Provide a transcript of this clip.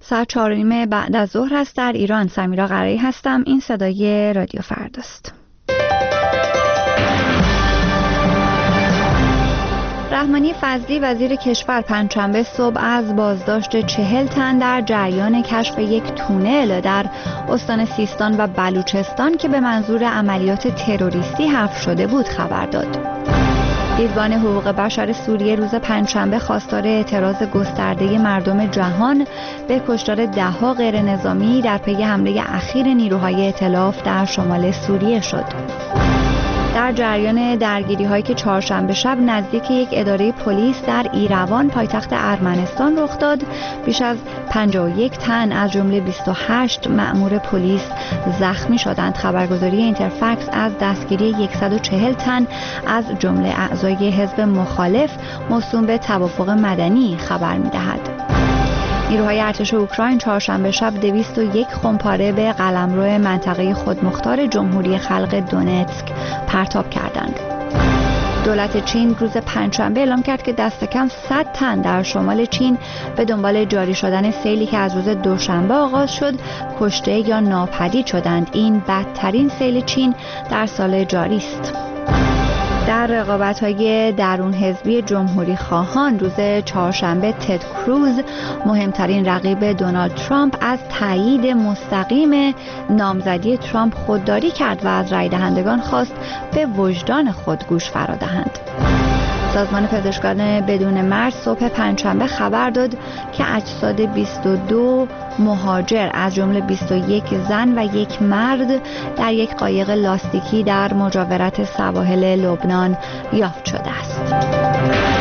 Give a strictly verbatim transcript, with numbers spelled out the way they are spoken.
ساعت چهار و نیم بعد از ظهر است در ایران. سمیرا قرایی هستم. این صدای رادیو فرداست. رحمانی فضلی وزیر کشور پنجشنبه صبح از بازداشت چهل تن در جریان کشف یک تونل در استان سیستان و بلوچستان که به منظور عملیات تروریستی حفر شده بود خبر داد. دیوان حقوق بشر سوریه روز پنجشنبه خواستار اعتراض گسترده مردم جهان به کشتار ده‌ها غیر نظامی در پی حمله اخیر نیروهای ائتلاف در شمال سوریه شد. در جریان درگیری‌هایی که چهارشنبه شب نزدیک یک اداره پلیس در ایروان پایتخت ارمنستان رخ داد، بیش از پنجاه و یک تن از جمله بیست و هشت مأمور پلیس زخمی شدند. خبرگزاری اینترفکس از دستگیری صد و چهل تن از جمله اعضای حزب مخالف موسوم به توافق مدنی خبر می‌دهد. نیروهای ارتش اوکراین چهارشنبه شب دویست و یک خمپاره به قلمرو منطقه خودمختار جمهوری خلق دونتسک پرتاب کردند. دولت چین روز پنجشنبه اعلام کرد که دست کم صد تن در شمال چین به دنبال جاری شدن سیلی که از روز دوشنبه آغاز شد کشته یا ناپدید شدند. این بدترین سیل چین در سال جاری است. در رقابت‌های درون حزبی جمهوری خواهان روز چهارشنبه تد کروز مهمترین رقیب دونالد ترامپ از تایید مستقیم نامزدی ترامپ خودداری کرد و از رای دهندگان خواست به وجدان خود گوش فرا دهند. سازمان پزشکان بدون مرز صبح پنجشنبه خبر داد که اجساد بیست و دو مهاجر از جمله بیست و یک زن و یک مرد در یک قایق لاستیکی در مجاورت سواحل لبنان یافت شده است.